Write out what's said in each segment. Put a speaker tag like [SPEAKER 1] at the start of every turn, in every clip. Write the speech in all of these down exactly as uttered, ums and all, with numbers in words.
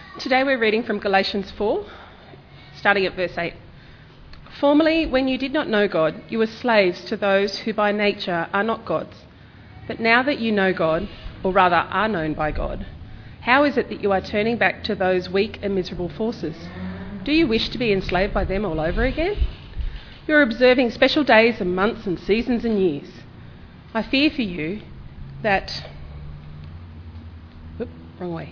[SPEAKER 1] Today we're reading from Galatians four, starting at verse eight. Formerly, when you did not know God, you were slaves to those who by nature are not gods. But now that you know God, or rather are known by God, how is it that you are turning back to those weak and miserable forces? Do you wish to be enslaved by them all over again? You are observing special days and months and seasons and years. I fear for you that... Oop, wrong way.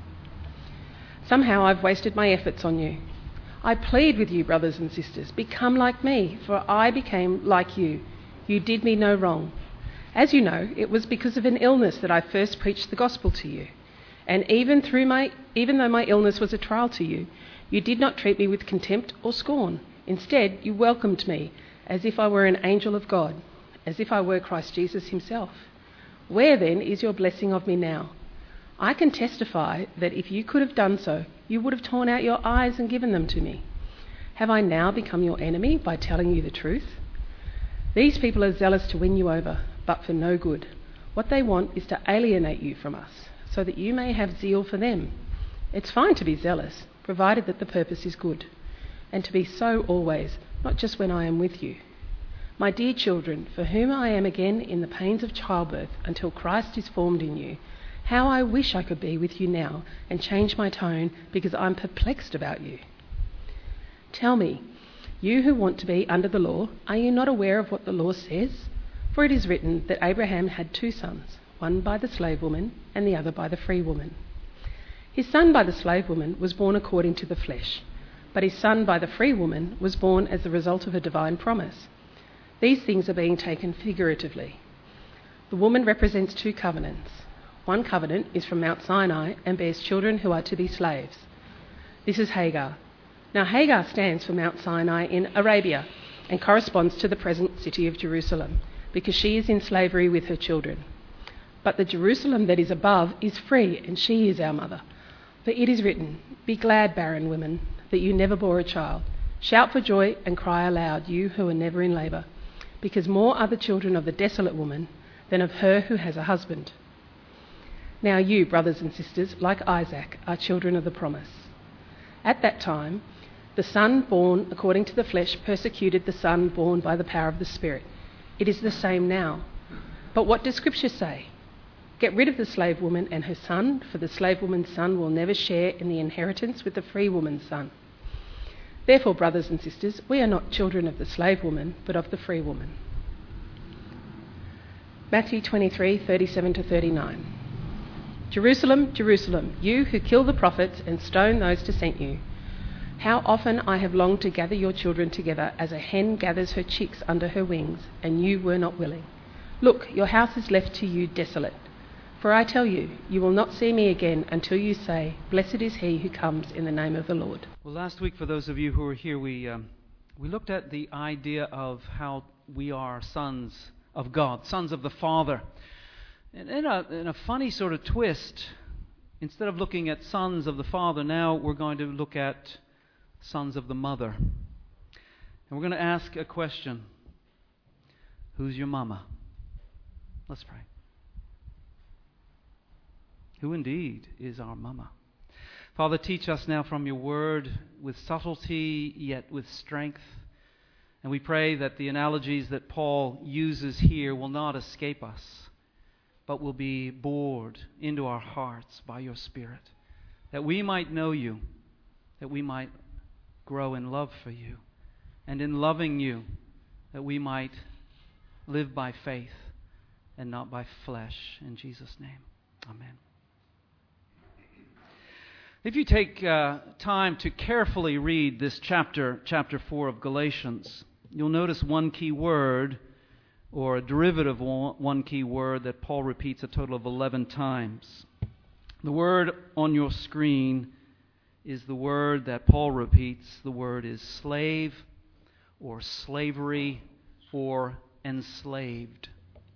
[SPEAKER 1] Somehow I've wasted my efforts on you. I plead with you, brothers and sisters, become like me, for I became like you. You did me no wrong. As you know, it was because of an illness that I first preached the gospel to you. And even through my, even though my illness was a trial to you, you did not treat me with contempt or scorn. Instead, you welcomed me as if I were an angel of God, as if I were Christ Jesus himself. Where then is your blessing of me now? I can testify that if you could have done so, you would have torn out your eyes and given them to me. Have I now become your enemy by telling you the truth? These people are zealous to win you over, but for no good. What they want is to alienate you from us, so that you may have zeal for them. It's fine to be zealous, provided that the purpose is good, and to be so always, not just when I am with you. My dear children, for whom I am again in the pains of childbirth until Christ is formed in you, how I wish I could be with you now and change my tone because I'm perplexed about you. Tell me, you who want to be under the law, are you not aware of what the law says? For it is written that Abraham had two sons, one by the slave woman and the other by the free woman. His son by the slave woman was born according to the flesh, but his son by the free woman was born as the result of a divine promise. These things are being taken figuratively. The woman represents two covenants. One covenant is from Mount Sinai and bears children who are to be slaves. This is Hagar. Now Hagar stands for Mount Sinai in Arabia and corresponds to the present city of Jerusalem because she is in slavery with her children. But the Jerusalem that is above is free, and she is our mother. For it is written, "Be glad, barren women, that you never bore a child. Shout for joy and cry aloud, you who are never in labour, because more are the children of the desolate woman than of her who has a husband." Now you, brothers and sisters, like Isaac, are children of the promise. At that time, the son born according to the flesh persecuted the son born by the power of the Spirit. It is the same now. But what does Scripture say? Get rid of the slave woman and her son, for the slave woman's son will never share in the inheritance with the free woman's son. Therefore, brothers and sisters, we are not children of the slave woman, but of the free woman. Matthew twenty-three, thirty-seven to thirty-nine. Jerusalem, Jerusalem, you who kill the prophets and stone those who sent you. How often I have longed to gather your children together as a hen gathers her chicks under her wings, and you were not willing. Look, your house is left to you desolate. For I tell you, you will not see me again until you say, "Blessed is he who comes in the name of the Lord."
[SPEAKER 2] Well, last week, for those of you who were here, we um, we looked at the idea of how we are sons of God, sons of the Father. And in a, in a funny sort of twist, instead of looking at sons of the Father, now we're going to look at sons of the Mother. And we're going to ask a question. Who's your mama? Let's pray. Who indeed is our mama? Father, teach us now from your word with subtlety, yet with strength. And we pray that the analogies that Paul uses here will not escape us, but will be bored into our hearts by your Spirit, that we might know you, that we might grow in love for you, and in loving you, that we might live by faith and not by flesh. In Jesus' name, amen. If you take uh, time to carefully read this chapter, chapter four of Galatians, you'll notice one key word, or a derivative of one key word that Paul repeats a total of eleven times. The word on your screen is the word that Paul repeats. The word is slave, or slavery, or enslaved.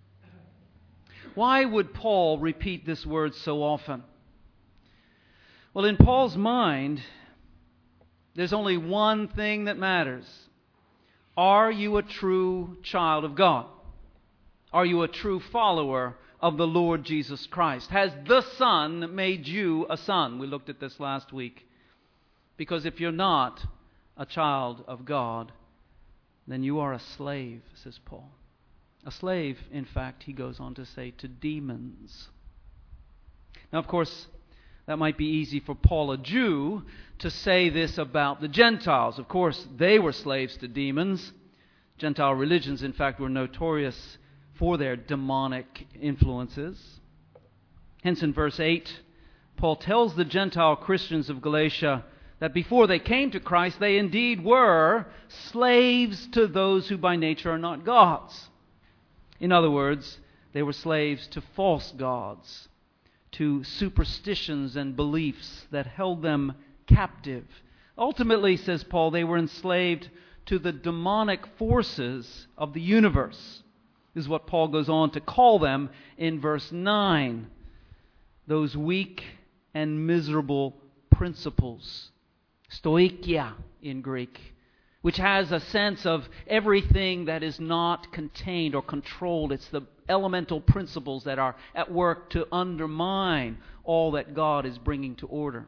[SPEAKER 2] Why would Paul repeat this word so often? Well, in Paul's mind, there's only one thing that matters. Are you a true child of God? Are you a true follower of the Lord Jesus Christ? Has the Son made you a son? We looked at this last week. Because if you're not a child of God, then you are a slave, says Paul. A slave, in fact, he goes on to say, to demons. Now, of course, that might be easy for Paul, a Jew, to say this about the Gentiles. Of course, they were slaves to demons. Gentile religions, in fact, were notorious for their demonic influences. Hence, in verse eight, Paul tells the Gentile Christians of Galatia that before they came to Christ, they indeed were slaves to those who by nature are not gods. In other words, they were slaves to false gods, to superstitions and beliefs that held them captive. Ultimately, says Paul, they were enslaved to the demonic forces of the universe. This is what Paul goes on to call them in verse nine. Those weak and miserable principles. Stoikia in Greek, which has a sense of everything that is not contained or controlled. It's the elemental principles that are at work to undermine all that God is bringing to order.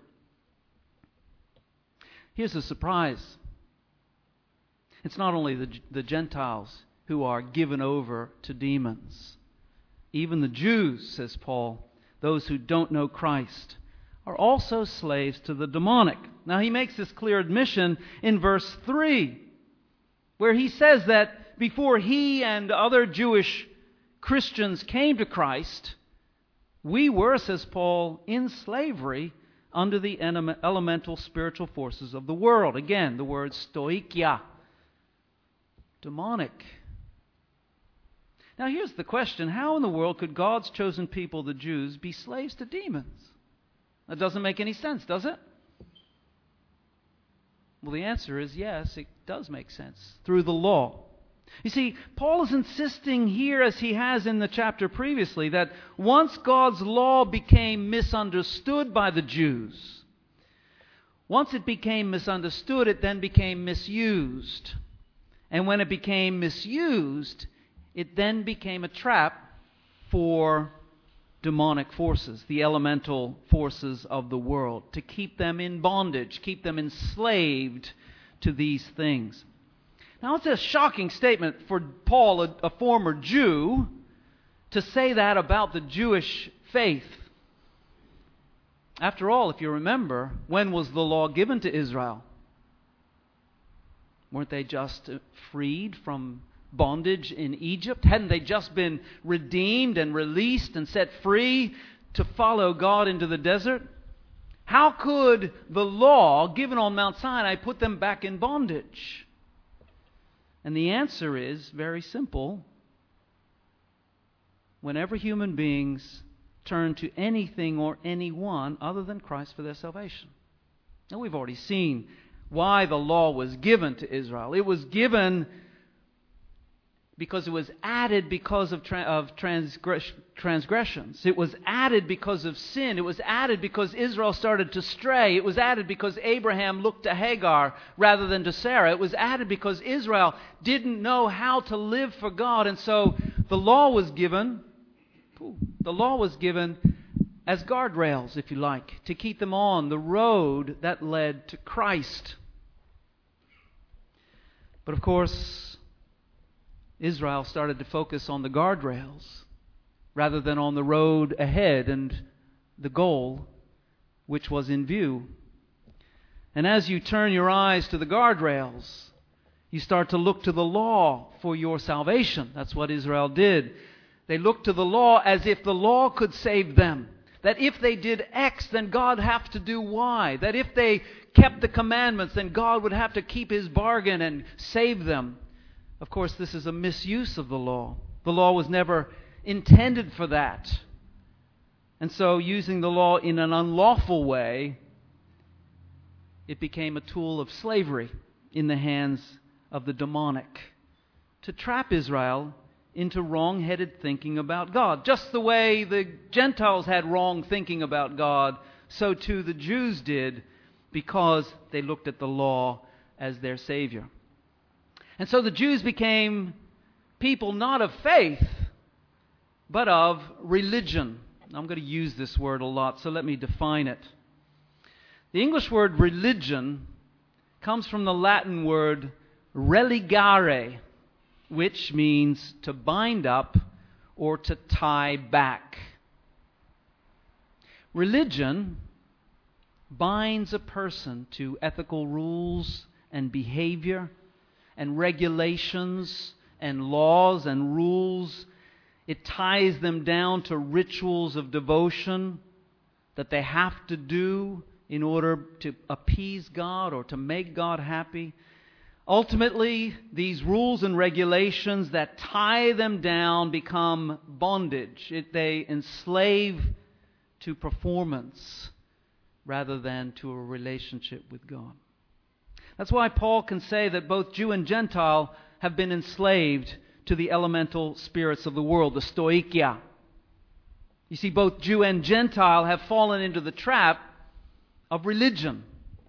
[SPEAKER 2] Here's the surprise. It's not only the, the Gentiles who are given over to demons. Even the Jews, says Paul, those who don't know Christ, are also slaves to the demonic. Now he makes this clear admission in verse three, where he says that before he and other Jewish Christians came to Christ, we were, says Paul, in slavery under the elemental spiritual forces of the world. Again, the word stoikia, demonic. Now here's the question: how in the world could God's chosen people, the Jews, be slaves to demons? That doesn't make any sense, does it? Well, the answer is yes, it does make sense. Through the law. You see, Paul is insisting here, as he has in the chapter previously, that once God's law became misunderstood by the Jews, once it became misunderstood, it then became misused. And when it became misused, it then became a trap for demonic forces, the elemental forces of the world, to keep them in bondage, keep them enslaved to these things. Now, it's a shocking statement for Paul, a, a former Jew, to say that about the Jewish faith. After all, if you remember, when was the law given to Israel? Weren't they just freed from bondage in Egypt? Hadn't they just been redeemed and released and set free to follow God into the desert? How could the law given on Mount Sinai put them back in bondage? And the answer is very simple. Whenever human beings turn to anything or anyone other than Christ for their salvation. Now, we've already seen why the law was given to Israel. It was given because it was added because of, tra- of transgress- transgressions. It was added because of sin. It was added because Israel started to stray. It was added because Abraham looked to Hagar rather than to Sarah. It was added because Israel didn't know how to live for God. And so the law was given, the law was given as guardrails, if you like, to keep them on the road that led to Christ. But of course, Israel started to focus on the guardrails rather than on the road ahead and the goal which was in view. And as you turn your eyes to the guardrails, you start to look to the law for your salvation. That's what Israel did. They looked to the law as if the law could save them. That if they did X, then God would have to do Y. That if they kept the commandments, then God would have to keep His bargain and save them. Of course, this is a misuse of the law. The law was never intended for that. And so, using the law in an unlawful way, it became a tool of slavery in the hands of the demonic to trap Israel into wrong-headed thinking about God. Just the way the Gentiles had wrong thinking about God, so too the Jews did, because they looked at the law as their Savior. And so the Jews became people not of faith, but of religion. I'm going to use this word a lot, so let me define it. The English word religion comes from the Latin word religare, which means to bind up or to tie back. Religion binds a person to ethical rules and behavior and regulations and laws and rules. It ties them down to rituals of devotion that they have to do in order to appease God or to make God happy. Ultimately, these rules and regulations that tie them down become bondage. It, they enslave to performance rather than to a relationship with God. That's why Paul can say that both Jew and Gentile have been enslaved to the elemental spirits of the world, the stoicheia. You see, both Jew and Gentile have fallen into the trap of religion.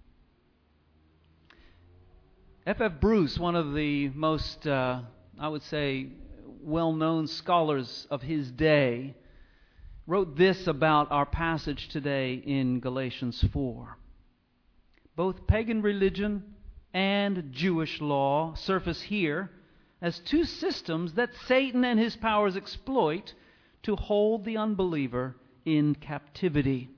[SPEAKER 2] F F Bruce, one of the most, uh, I would say, well-known scholars of his day, wrote this about our passage today in Galatians four. Both pagan religion and Jewish law surface here as two systems that Satan and his powers exploit to hold the unbeliever in captivity.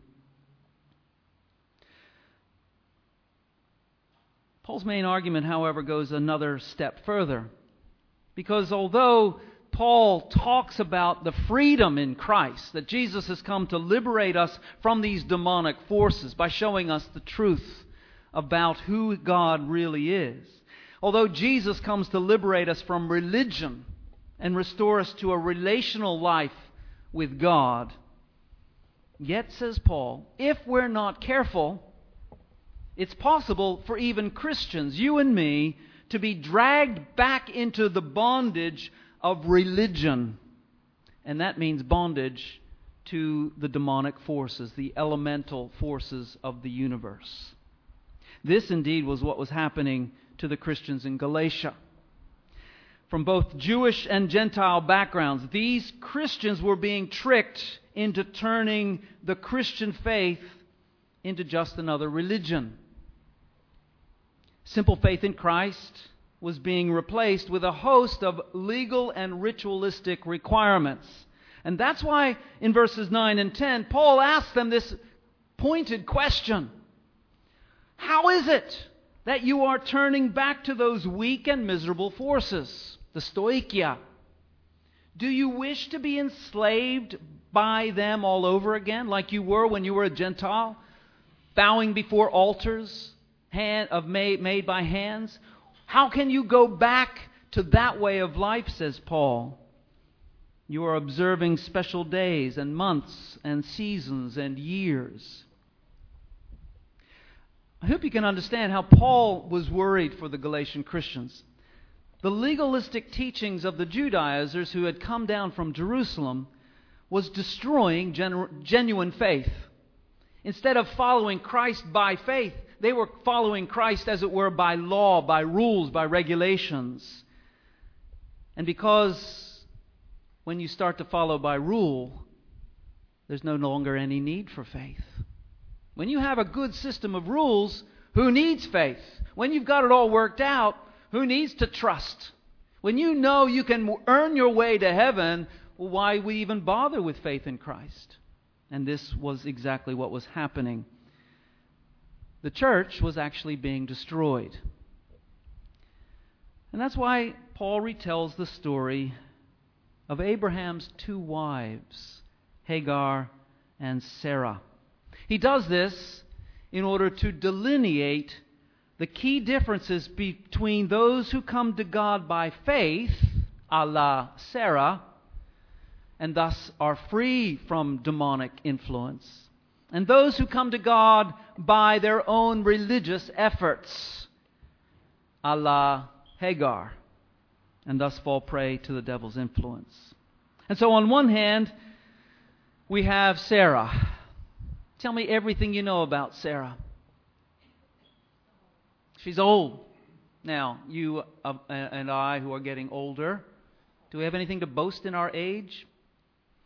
[SPEAKER 2] Paul's main argument, however, goes another step further. Because although Paul talks about the freedom in Christ, that Jesus has come to liberate us from these demonic forces by showing us the truth about who God really is. Although Jesus comes to liberate us from religion and restore us to a relational life with God, yet, says Paul, if we're not careful, it's possible for even Christians, you and me, to be dragged back into the bondage of religion. And that means bondage to the demonic forces, the elemental forces of the universe. This indeed was what was happening to the Christians in Galatia. From both Jewish and Gentile backgrounds, these Christians were being tricked into turning the Christian faith into just another religion. Simple faith in Christ was being replaced with a host of legal and ritualistic requirements. And that's why in verses nine and ten, Paul asks them this pointed question. How is it that you are turning back to those weak and miserable forces, the stoicheia? Do you wish to be enslaved by them all over again, like you were when you were a Gentile, bowing before altars hand, of made, made by hands? How can you go back to that way of life, says Paul? You are observing special days and months and seasons and years. I hope you can understand how Paul was worried for the Galatian Christians. The legalistic teachings of the Judaizers who had come down from Jerusalem was destroying genu- genuine faith. Instead of following Christ by faith, they were following Christ, as it were, by law, by rules, by regulations. And because when you start to follow by rule, there's no longer any need for faith. When you have a good system of rules, who needs faith? When you've got it all worked out, who needs to trust? When you know you can earn your way to heaven, well, why we even bother with faith in Christ? And this was exactly what was happening. The church was actually being destroyed. And that's why Paul retells the story of Abraham's two wives, Hagar and Sarah. He does this in order to delineate the key differences between those who come to God by faith, a la Sarah, and thus are free from demonic influence, and those who come to God by their own religious efforts, a la Hagar, and thus fall prey to the devil's influence. And so on one hand, we have Sarah. Tell me everything you know about Sarah. She's old. Now, you uh, and I who are getting older, do we have anything to boast in our age?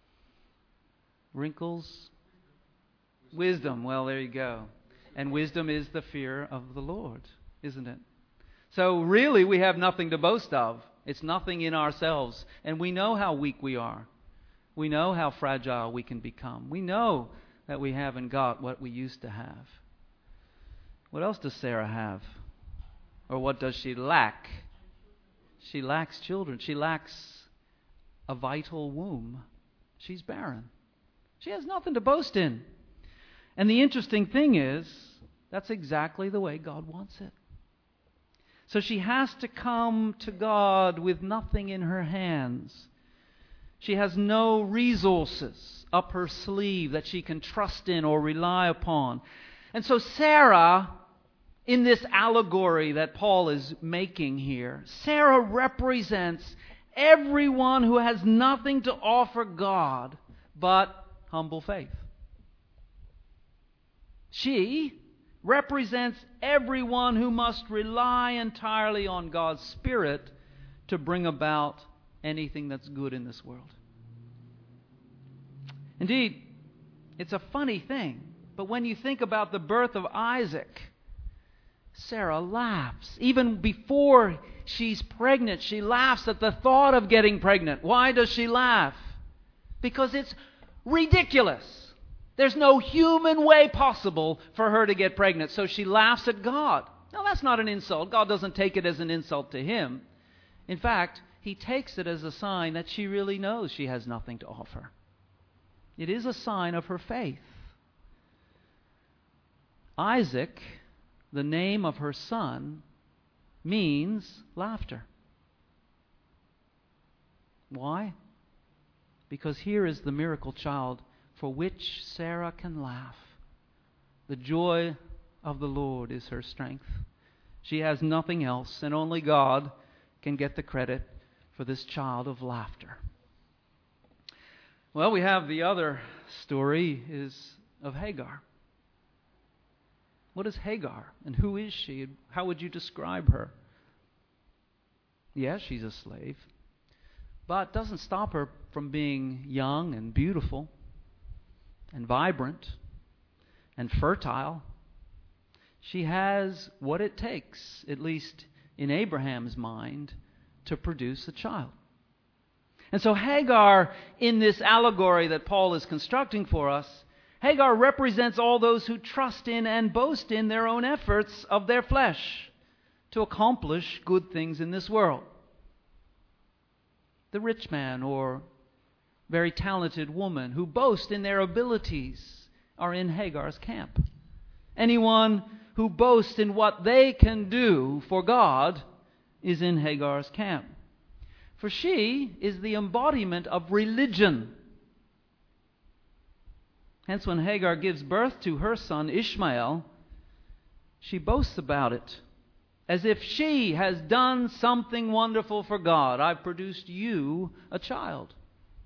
[SPEAKER 2] Wrinkles? Wisdom. Well, there you go. And wisdom is the fear of the Lord, isn't it? So really, we have nothing to boast of. It's nothing in ourselves. And we know how weak we are. We know how fragile we can become. We know that we haven't got what we used to have. What else does Sarah have? Or what does she lack? She lacks children. She lacks a vital womb. She's barren. She has nothing to boast in. And the interesting thing is, that's exactly the way God wants it. So she has to come to God with nothing in her hands. She has no resources up her sleeve that she can trust in or rely upon. And so Sarah, in this allegory that Paul is making here, Sarah represents everyone who has nothing to offer God but humble faith. She represents everyone who must rely entirely on God's Spirit to bring about anything that's good in this world. Indeed, it's a funny thing, but when you think about the birth of Isaac, Sarah laughs. Even before she's pregnant, she laughs at the thought of getting pregnant. Why does she laugh? Because it's ridiculous. There's no human way possible for her to get pregnant, so she laughs at God. Now, that's not an insult. God doesn't take it as an insult to him. In fact, he takes it as a sign that she really knows she has nothing to offer. It is a sign of her faith. Isaac, the name of her son, means laughter. Why? Because here is the miracle child for which Sarah can laugh. The joy of the Lord is her strength. She has nothing else, and only God can get the credit for this child of laughter. Well, we have the other story is of Hagar. What is Hagar, and who is she? How would you describe her? Yes, she's a slave, but it doesn't stop her from being young and beautiful and vibrant and fertile. She has what it takes, at least in Abraham's mind, to produce a child. And so Hagar, in this allegory that Paul is constructing for us, Hagar represents all those who trust in and boast in their own efforts of their flesh to accomplish good things in this world. The rich man or very talented woman who boast in their abilities are in Hagar's camp. Anyone who boasts in what they can do for God is in Hagar's camp. For she is the embodiment of religion. Hence, when Hagar gives birth to her son Ishmael, she boasts about it as if she has done something wonderful for God. I've produced you a child.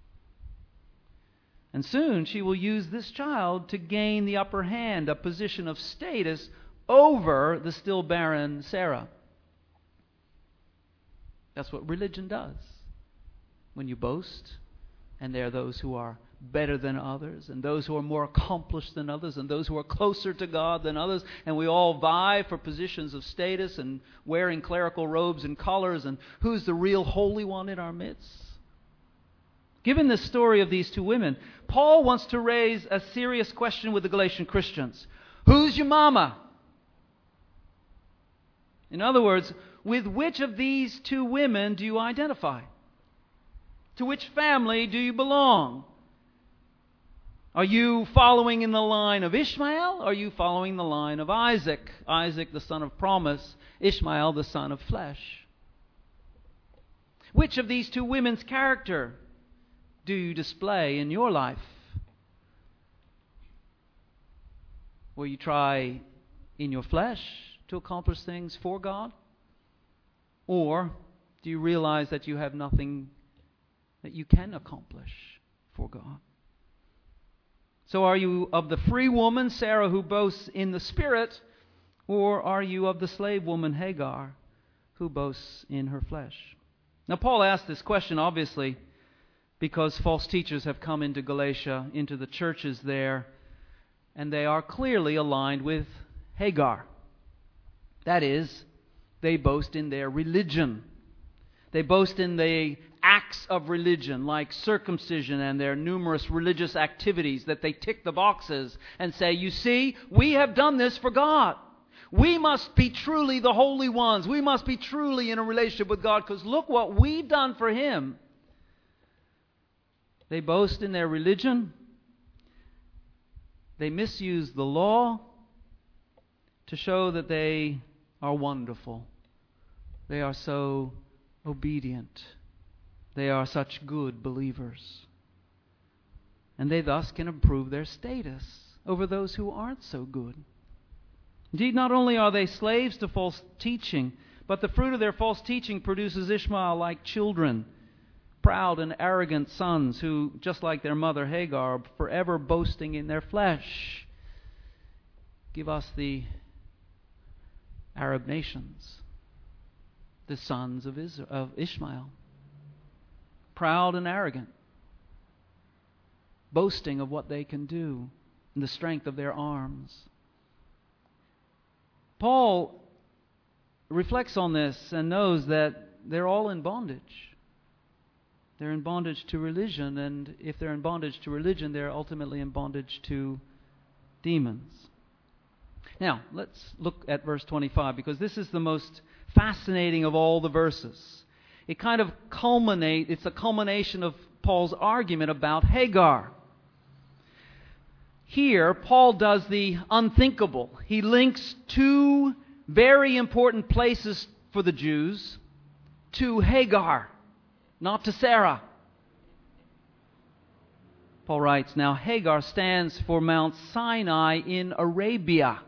[SPEAKER 2] And soon she will use this child to gain the upper hand, a position of status over the still barren Sarah. That's what religion does. When you boast, and there are those who are better than others, and those who are more accomplished than others, and those who are closer to God than others, and we all vie for positions of status and wearing clerical robes and collars, and who's the real holy one in our midst? Given the story of these two women, Paul wants to raise a serious question with the Galatian Christians. Who's your mama? In other words, with which of these two women do you identify? To which family do you belong? Are you following in the line of Ishmael, or are you following the line of Isaac? Isaac, the son of promise, Ishmael, the son of flesh. Which of these two women's character do you display in your life? Will you try in your flesh to accomplish things for God? Or do you realize that you have nothing that you can accomplish for God? So are you of the free woman, Sarah, who boasts in the Spirit, or are you of the slave woman, Hagar, who boasts in her flesh? Now, Paul asked this question, obviously, because false teachers have come into Galatia, into the churches there, and they are clearly aligned with Hagar. That is, they boast in their religion. They boast in the acts of religion, like circumcision and their numerous religious activities, that they tick the boxes and say, you see, we have done this for God. We must be truly the holy ones. We must be truly in a relationship with God, because look what we've done for Him. They boast in their religion. They misuse the law to show that they are wonderful. They are so obedient. They are such good believers. And they thus can improve their status over those who aren't so good. Indeed, not only are they slaves to false teaching, but the fruit of their false teaching produces Ishmael-like children, proud and arrogant sons who, just like their mother Hagar, are forever boasting in their flesh. Give us the Arab nations, the sons of Israel, of Ishmael, proud and arrogant, boasting of what they can do and the strength of their arms. Paul reflects on this and knows that they're all in bondage. They're in bondage to religion, and if they're in bondage to religion, they're ultimately in bondage to demons. Now, let's look at verse twenty-five, because this is the most fascinating of all the verses. It kind of culminates, it's a culmination of Paul's argument about Hagar. Here, Paul does the unthinkable. He links two very important places for the Jews to Hagar, not to Sarah. Paul writes, now Hagar stands for Mount Sinai in Arabia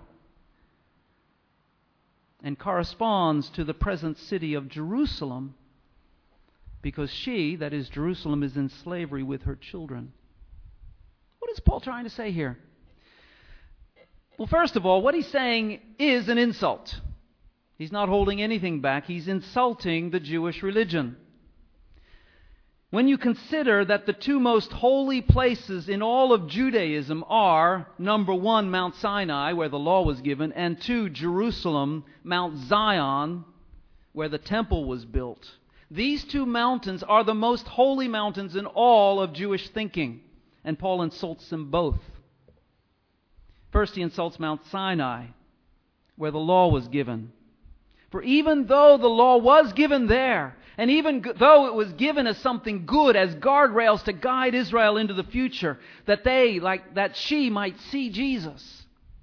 [SPEAKER 2] and corresponds to the present city of Jerusalem, because she, that is Jerusalem, is in slavery with her children. What is Paul trying to say here? Well, first of all, what he's saying is an insult. He's not holding anything back. He's insulting the Jewish religion. When you consider that the two most holy places in all of Judaism are, number one, Mount Sinai, where the law was given, and two, Jerusalem, Mount Zion, where the temple was built. These two mountains are the most holy mountains in all of Jewish thinking, and Paul insults them both. First, he insults Mount Sinai, where the law was given. For even though the law was given there, and even though it was given as something good, as guardrails to guide Israel into the future, that they, like that she might see Jesus,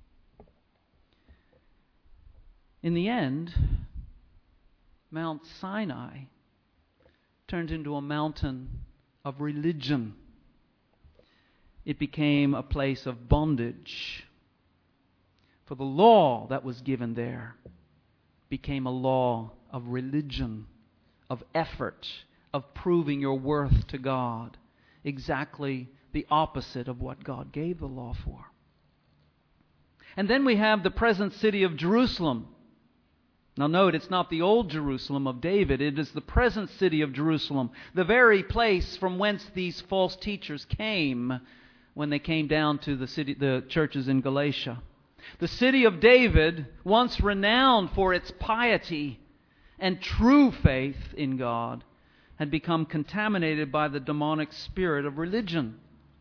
[SPEAKER 2] in the end, Mount Sinai turned into a mountain of religion. It became a place of bondage. For the law that was given there became a law of religion, of effort, of proving your worth to God. Exactly the opposite of what God gave the law for. And then we have the present city of Jerusalem. Now note, it's not the old Jerusalem of David. It is the present city of Jerusalem, the very place from whence these false teachers came when they came down to the city, the churches in Galatia. The city of David, once renowned for its piety and true faith in God, had become contaminated by the demonic spirit of religion,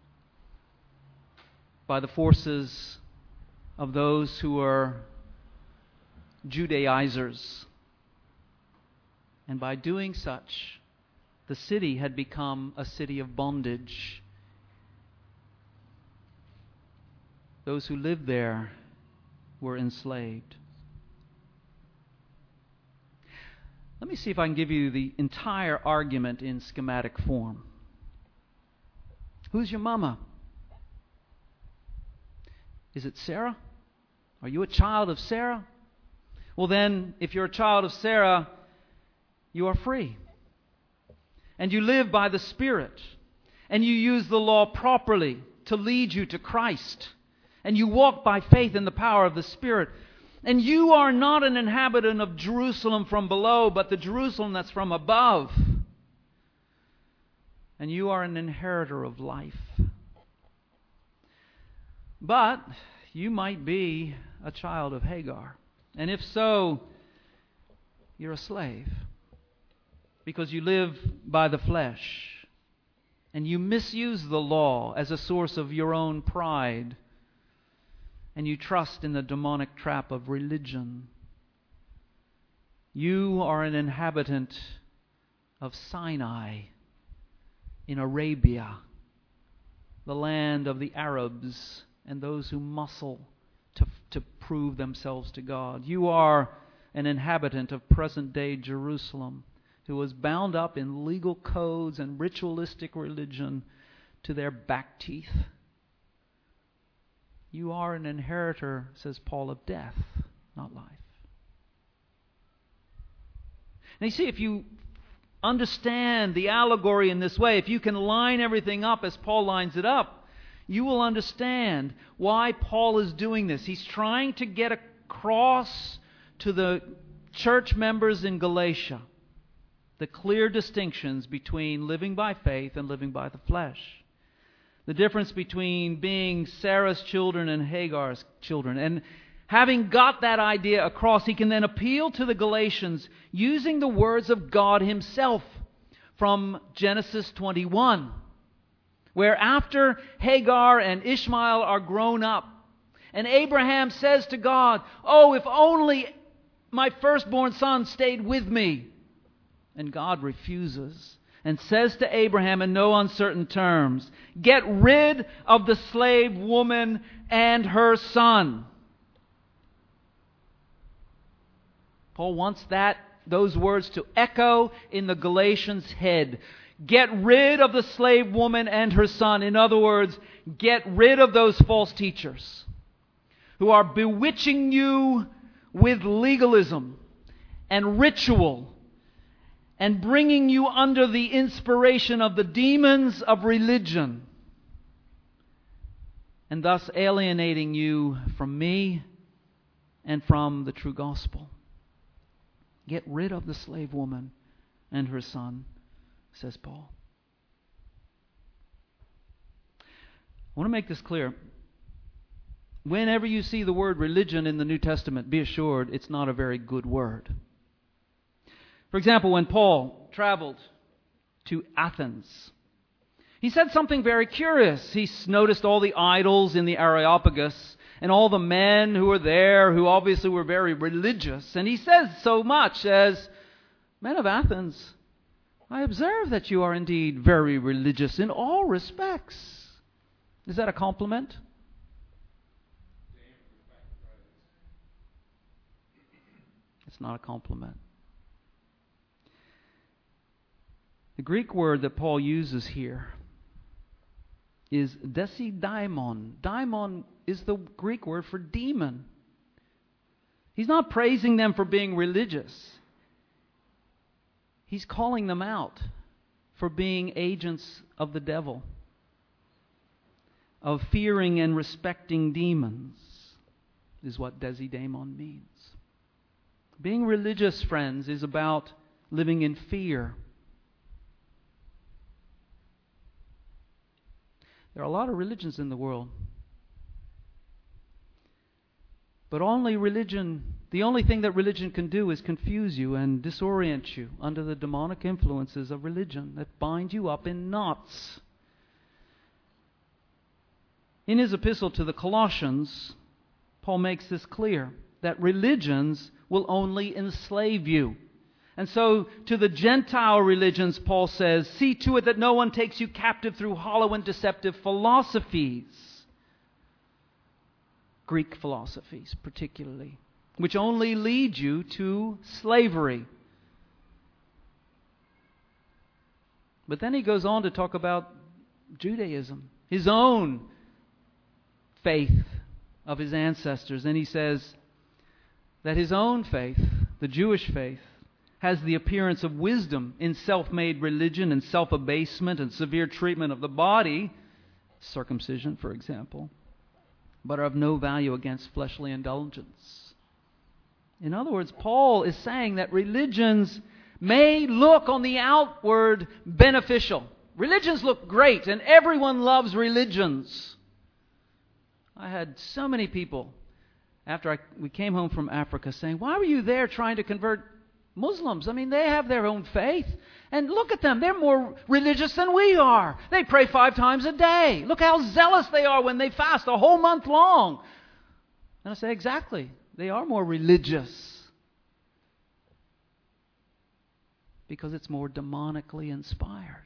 [SPEAKER 2] by the forces of those who are Judaizers. And by doing such, the city had become a city of bondage. Those who lived there were enslaved. Let me see if I can give you the entire argument in schematic form. Who's your mama? Is it Sarah? Are you a child of Sarah? Well then, if you're a child of Sarah, you are free. And you live by the Spirit. And you use the law properly to lead you to Christ. And you walk by faith in the power of the Spirit. And you are not an inhabitant of Jerusalem from below, but the Jerusalem that's from above. and you are an inheritor of life. But you might be a child of Hagar. And if so, you're a slave. Because you live by the flesh. And you misuse the law as a source of your own pride. And you trust in the demonic trap of religion. You are an inhabitant of Sinai in Arabia, the land of the Arabs and those who muscle to, to prove themselves to God. You are an inhabitant of present-day Jerusalem who was bound up in legal codes and ritualistic religion to their back teeth. You are an inheritor, says Paul, of death, not life. Now you see, if you understand the allegory in this way, if you can line everything up as Paul lines it up, you will understand why Paul is doing this. He's trying to get across to the church members in Galatia the clear distinctions between living by faith and living by the flesh. The difference between being Sarah's children and Hagar's children. And having got that idea across, he can then appeal to the Galatians using the words of God Himself from Genesis twenty-one, where after Hagar and Ishmael are grown up, and Abraham says to God, "Oh, if only my firstborn son stayed with me." And God refuses and says to Abraham in no uncertain terms, "Get rid of the slave woman and her son." Paul wants that those words to echo in the Galatians' head. Get rid of the slave woman and her son. In other words, get rid of those false teachers who are bewitching you with legalism and ritual and bringing you under the inspiration of the demons of religion, and thus alienating you from me and from the true gospel. Get rid of the slave woman and her son, says Paul. I want to make this clear. Whenever you see the word religion in the New Testament, be assured it's not a very good word. For example, when Paul traveled to Athens, he said something very curious. He noticed all the idols in the Areopagus and all the men who were there who obviously were very religious. And he says so much as, "Men of Athens, I observe that you are indeed very religious in all respects." Is that a compliment? It's not a compliment. The Greek word that Paul uses here is desidaimon. Daimon is the Greek word for demon. He's not praising them for being religious. He's calling them out for being agents of the devil, of fearing and respecting demons, is what desidaimon means. Being religious, friends, is about living in fear. There are a lot of religions in the world. But only religion, the only thing that religion can do is confuse you and disorient you under the demonic influences of religion that bind you up in knots. In his epistle to the Colossians, Paul makes this clear, that religions will only enslave you. And so, to the Gentile religions, Paul says, "See to it that no one takes you captive through hollow and deceptive philosophies." Greek philosophies, particularly, which only lead you to slavery. But then he goes on to talk about Judaism, his own faith of his ancestors. And he says that his own faith, the Jewish faith, has the appearance of wisdom in self-made religion and self-abasement and severe treatment of the body, circumcision, for example, but are of no value against fleshly indulgence. In other words, Paul is saying that religions may look on the outward beneficial. Religions look great, and everyone loves religions. I had so many people after I, we came home from Africa saying, why were you there trying to convert Muslims? I mean, they have their own faith. And look at them. They're more religious than we are. They pray five times a day. Look how zealous they are when they fast a whole month long. And I say, exactly. They are more religious. Because it's more demonically inspired.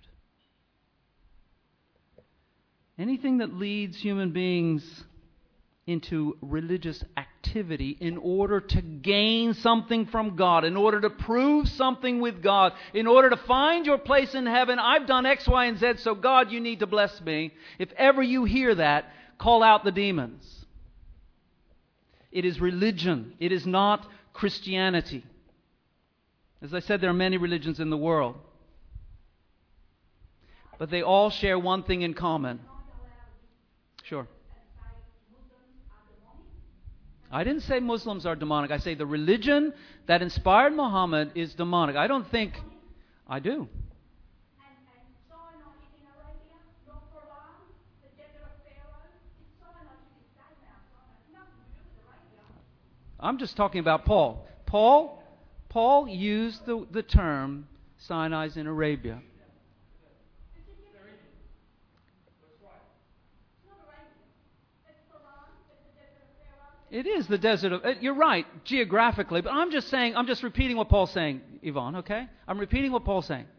[SPEAKER 2] Anything that leads human beings into religious activity in order to gain something from God, in order to prove something with God, in order to find your place in heaven. I've done X, Y, and Z, so God, you need to bless me. If ever you hear that, call out the demons. It is religion. It is not Christianity. As I said, there are many religions in the world. But they all share one thing in common. Sure. I didn't say Muslims are demonic. I say the religion that inspired Muhammad is demonic. I don't think... I do. I'm just talking about Paul. Paul, Paul used the, the term Sinai's in Arabia. It is the desert of... You're right, geographically, but I'm just saying, I'm just repeating what Paul's saying, Yvonne, okay? I'm repeating what Paul's saying.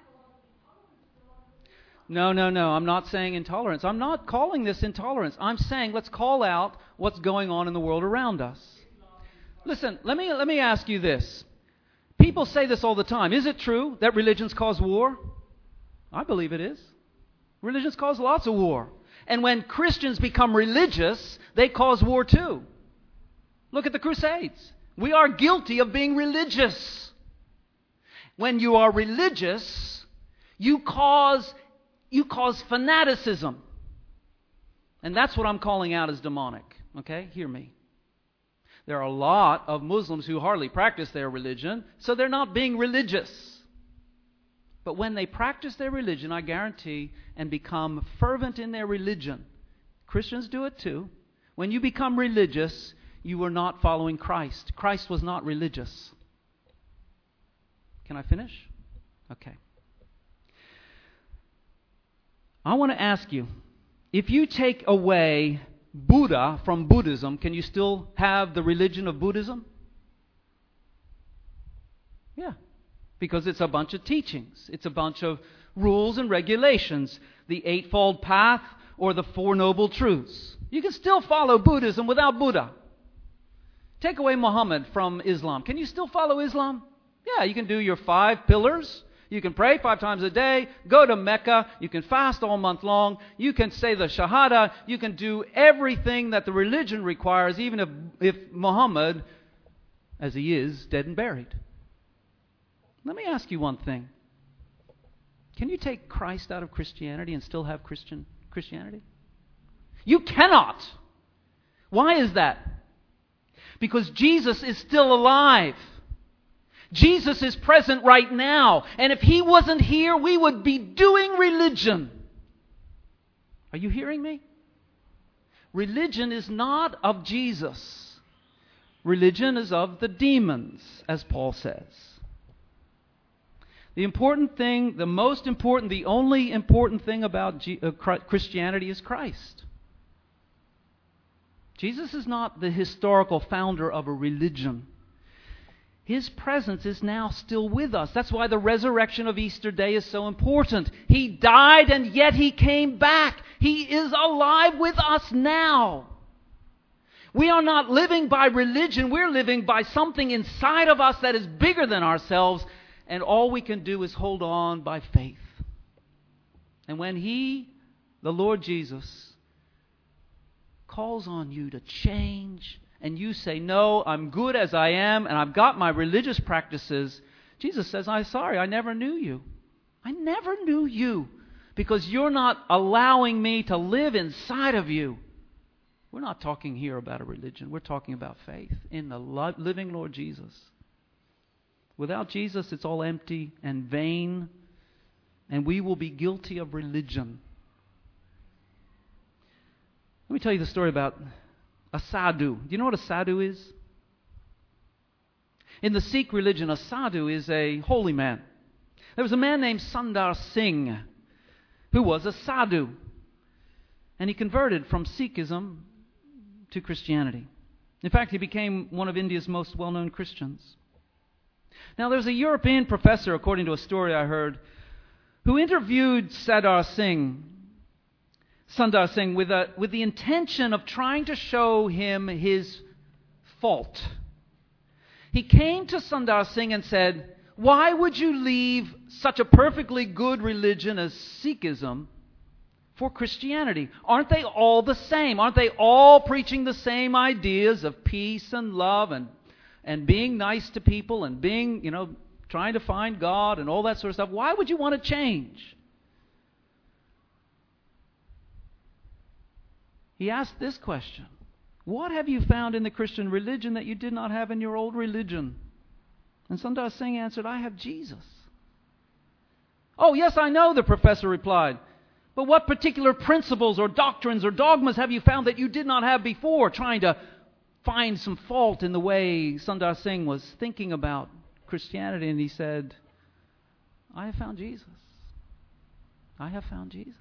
[SPEAKER 2] No, no, no, I'm not saying intolerance. I'm not calling this intolerance. I'm saying let's call out what's going on in the world around us. Listen, let me, let me ask you this. People say this all the time. Is it true that religions cause war? I believe it is. Religions cause lots of war. And when Christians become religious, they cause war too. Look at the Crusades. We are guilty of being religious. When you are religious, you cause, you cause fanaticism. And that's what I'm calling out as demonic. Okay? Hear me. There are a lot of Muslims who hardly practice their religion, so they're not being religious. But when they practice their religion, I guarantee, and become fervent in their religion, Christians do it too. When you become religious, you are not following Christ. Christ was not religious. Can I finish? Okay. I want to ask you, if you take away Buddha from Buddhism, can you still have the religion of Buddhism? Yeah. Because it's a bunch of teachings. It's a bunch of rules and regulations. The Eightfold Path or the Four Noble Truths. You can still follow Buddhism without Buddha. Take away Muhammad from Islam. Can you still follow Islam? Yeah, you can do your five pillars. You can pray five times a day. Go to Mecca. You can fast all month long. You can say the Shahada. You can do everything that the religion requires, even if, if Muhammad, as he is, dead and buried. Let me ask you one thing. Can you take Christ out of Christianity and still have Christian Christianity? You cannot. Why is that? Because Jesus is still alive. Jesus is present right now. And if He wasn't here, we would be doing religion. Are you hearing me? Religion is not of Jesus. Religion is of the demons, as Paul says. The important thing, the most important, the only important thing about G- uh, Christianity is Christ. Jesus is not the historical founder of a religion. His presence is now still with us. That's why the resurrection of Easter Day is so important. He died and yet He came back. He is alive with us now. We are not living by religion. We're living by something inside of us that is bigger than ourselves. And all we can do is hold on by faith. And when He, the Lord Jesus, calls on you to change, and you say, no, I'm good as I am, and I've got my religious practices, Jesus says, I'm sorry, I never knew you. I never knew you, because you're not allowing me to live inside of you. We're not talking here about a religion. We're talking about faith in the living Lord Jesus. Without Jesus, it's all empty and vain and we will be guilty of religion. Let me tell you the story about a sadhu. Do you know what a sadhu is? In the Sikh religion, a sadhu is a holy man. There was a man named Sundar Singh who was a sadhu, and he converted from Sikhism to Christianity. In fact, he became one of India's most well-known Christians. Now, there's a European professor, according to a story I heard, who interviewed Sundar Singh, Sundar Singh with, a, with the intention of trying to show him his fault. He came to Sundar Singh and said, "Why would you leave such a perfectly good religion as Sikhism for Christianity? Aren't they all the same? Aren't they all preaching the same ideas of peace and love and, and being nice to people and being, you know, trying to find God and all that sort of stuff? Why would you want to change?" He asked this question: "What have you found in the Christian religion that you did not have in your old religion?" And Sundar Singh answered, "I have Jesus." "Oh, yes, I know," the professor replied. "But what particular principles or doctrines or dogmas have you found that you did not have before?" Trying to find some fault in the way Sundar Singh was thinking about Christianity. And he said, "I have found Jesus. I have found Jesus."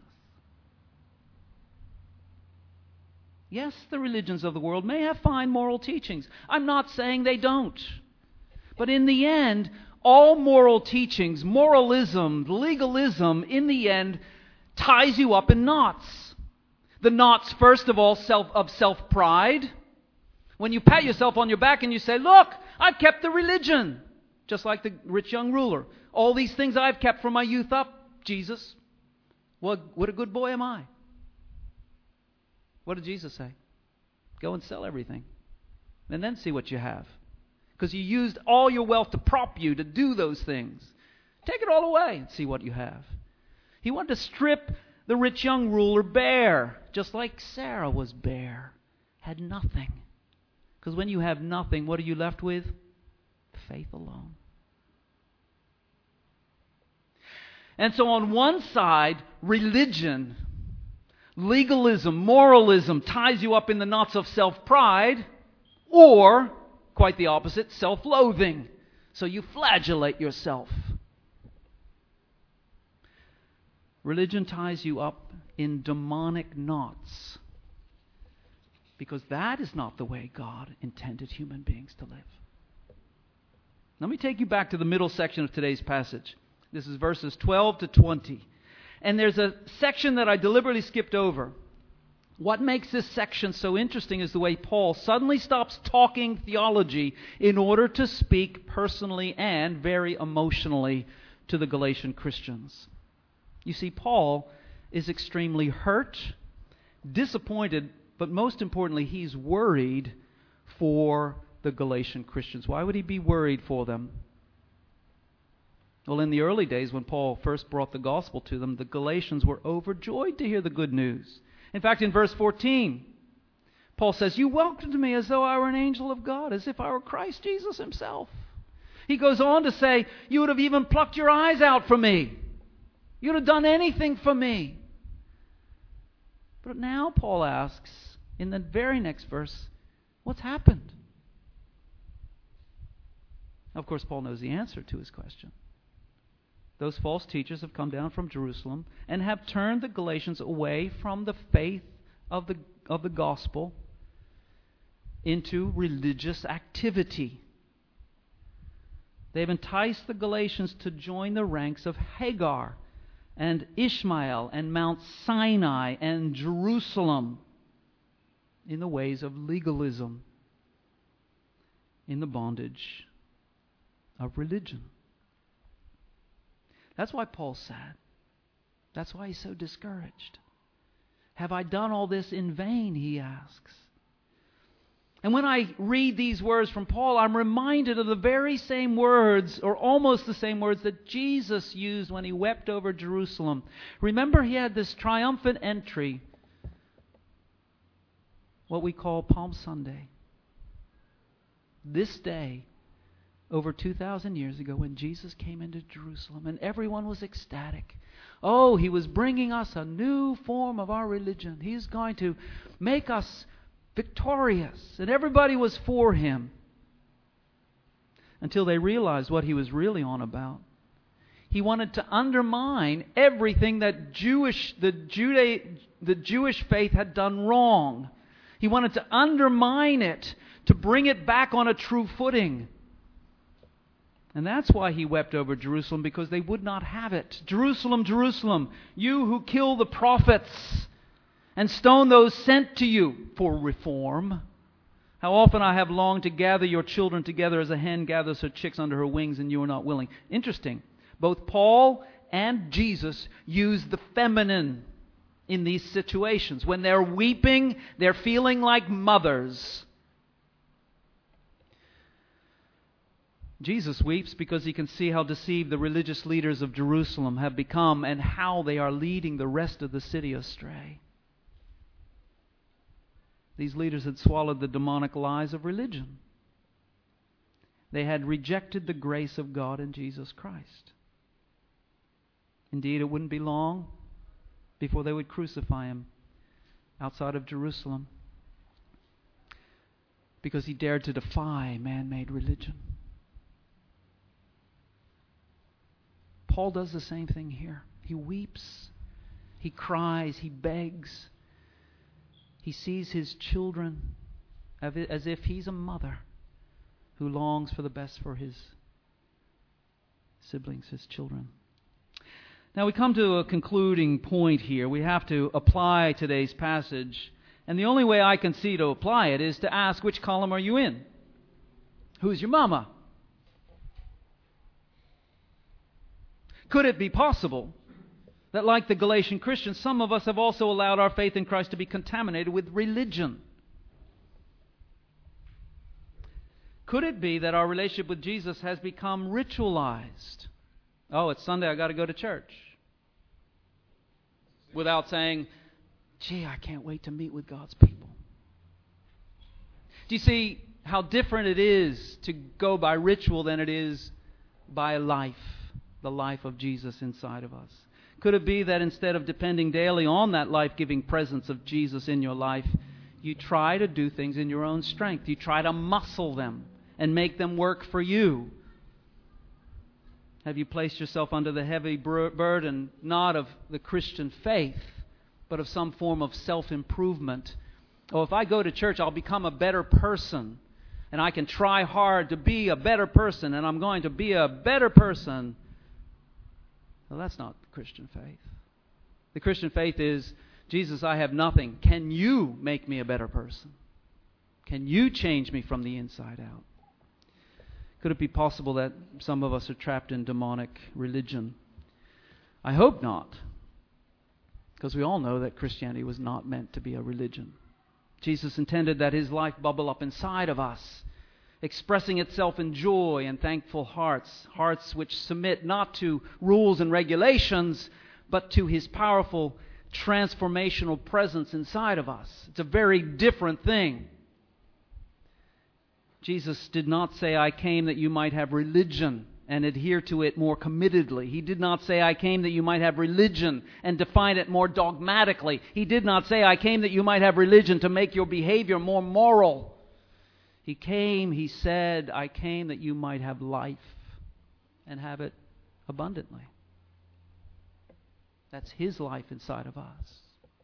[SPEAKER 2] Yes, the religions of the world may have fine moral teachings. I'm not saying they don't. But in the end, all moral teachings, moralism, legalism, in the end, ties you up in knots. The knots, first of all, self, of self-pride. When you pat yourself on your back and you say, "Look, I've kept the religion." Just like the rich young ruler. "All these things I've kept from my youth up, Jesus. What, what a good boy am I." What did Jesus say? Go and sell everything, and then see what you have. Because you used all your wealth to prop you to do those things. Take it all away and see what you have. He wanted to strip the rich young ruler bare, just like Sarah was bare, had nothing. Because when you have nothing, what are you left with? Faith alone. And so on one side, religion, legalism, moralism ties you up in the knots of self-pride, or, quite the opposite, self-loathing. So you flagellate yourself. Religion ties you up in demonic knots, because that is not the way God intended human beings to live. Let me take you back to the middle section of today's passage. This is verses twelve to twenty. And there's a section that I deliberately skipped over. What makes this section so interesting is the way Paul suddenly stops talking theology in order to speak personally and very emotionally to the Galatian Christians. You see, Paul is extremely hurt, disappointed, but most importantly, he's worried for the Galatian Christians. Why would he be worried for them? Well, in the early days when Paul first brought the gospel to them, the Galatians were overjoyed to hear the good news. In fact, in verse fourteen, Paul says, "You welcomed me as though I were an angel of God, as if I were Christ Jesus himself." He goes on to say, "You would have even plucked your eyes out for me. You'd have done anything for me." But now Paul asks, in the very next verse, what's happened? Of course, Paul knows the answer to his question. Those false teachers have come down from Jerusalem and have turned the Galatians away from the faith of the, of the gospel into religious activity. They've enticed the Galatians to join the ranks of Hagar and Ishmael and Mount Sinai and Jerusalem in the ways of legalism, in the bondage of religion. That's why Paul's sad. That's why he's so discouraged. Have I done all this in vain, he asks. And when I read these words from Paul, I'm reminded of the very same words, or almost the same words, that Jesus used when he wept over Jerusalem. Remember, he had this triumphant entry, what we call Palm Sunday. This day over two thousand years ago when Jesus came into Jerusalem and everyone was ecstatic. Oh, He was bringing us a new form of our religion. He's going to make us victorious. And everybody was for Him. Until they realized what He was really on about. He wanted to undermine everything that Jewish, the, Juda, the Jewish faith had done wrong. He wanted to undermine it, to bring it back on a true footing. And that's why He wept over Jerusalem, because they would not have it. Jerusalem, Jerusalem, you who kill the prophets and stone those sent to you for reform. How often I have longed to gather your children together as a hen gathers her chicks under her wings, and you are not willing. Interesting. Both Paul and Jesus use the feminine in these situations. When they're weeping, they're feeling like mothers. Jesus weeps because He can see how deceived the religious leaders of Jerusalem have become and how they are leading the rest of the city astray. These leaders had swallowed the demonic lies of religion. They had rejected the grace of God in Jesus Christ. Indeed, it wouldn't be long before they would crucify Him outside of Jerusalem because He dared to defy man-made religion. Paul does the same thing here. He weeps, he cries, he begs. He sees his children as if he's a mother who longs for the best for his siblings, his children. Now we come to a concluding point here. We have to apply today's passage. And the only way I can see to apply it is to ask, which column are you in? Who's your mama? Could it be possible that, like the Galatian Christians, some of us have also allowed our faith in Christ to be contaminated with religion? Could it be that our relationship with Jesus has become ritualized? Oh, it's Sunday, I got to go to church. Without saying, gee, I can't wait to meet with God's people. Do you see how different it is to go by ritual than it is by life, the life of Jesus inside of us? Could it be that instead of depending daily on that life-giving presence of Jesus in your life, you try to do things in your own strength? You try to muscle them and make them work for you. Have you placed yourself under the heavy burden, not of the Christian faith, but of some form of self-improvement? Oh, if I go to church, I'll become a better person, and I can try hard to be a better person, and I'm going to be a better person. Well, that's not the Christian faith. The Christian faith is, Jesus, I have nothing. Can you make me a better person? Can you change me from the inside out? Could it be possible that some of us are trapped in demonic religion? I hope not, because we all know that Christianity was not meant to be a religion. Jesus intended that His life bubble up inside of us, expressing itself in joy and thankful hearts, hearts which submit not to rules and regulations, but to His powerful transformational presence inside of us. It's a very different thing. Jesus did not say, I came that you might have religion and adhere to it more committedly. He did not say, I came that you might have religion and define it more dogmatically. He did not say, I came that you might have religion to make your behavior more moral. He came, He said, I came that you might have life and have it abundantly. That's His life inside of us.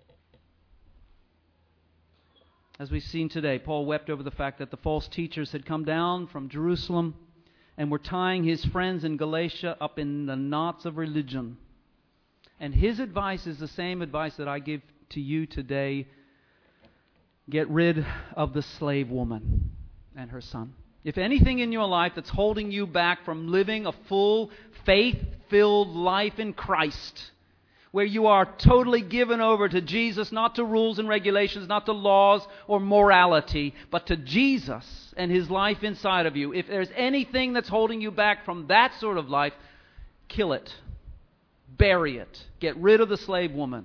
[SPEAKER 2] As we've seen today, Paul wept over the fact that the false teachers had come down from Jerusalem and were tying his friends in Galatia up in the knots of religion. And his advice is the same advice that I give to you today. Get rid of the slave woman and her son. If anything in your life that's holding you back from living a full, faith-filled life in Christ, where you are totally given over to Jesus, not to rules and regulations, not to laws or morality, but to Jesus and His life inside of you. If there's anything that's holding you back from that sort of life, kill it. Bury it. Get rid of the slave woman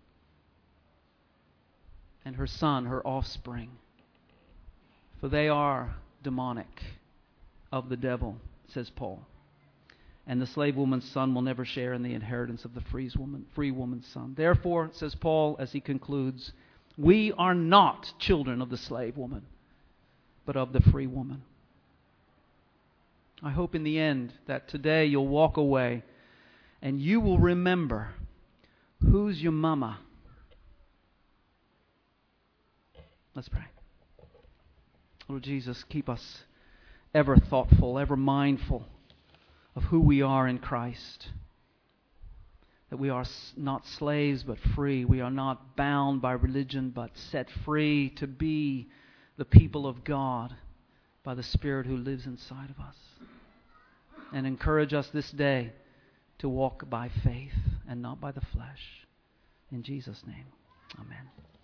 [SPEAKER 2] and her son, her offspring. For they are demonic, of the devil. says Paul. And the slave woman's son will never share in the inheritance of the free woman, free woman's son. Therefore, says Paul as he concludes, we are not children of the slave woman, but of the free woman. I hope in the end that today you'll walk away and you will remember who's your mama. Let's pray. Lord Jesus, keep us ever thoughtful, ever mindful of who we are in Christ. That we are not slaves but free. We are not bound by religion but set free to be the people of God by the Spirit who lives inside of us. And encourage us this day to walk by faith and not by the flesh. In Jesus' name, amen.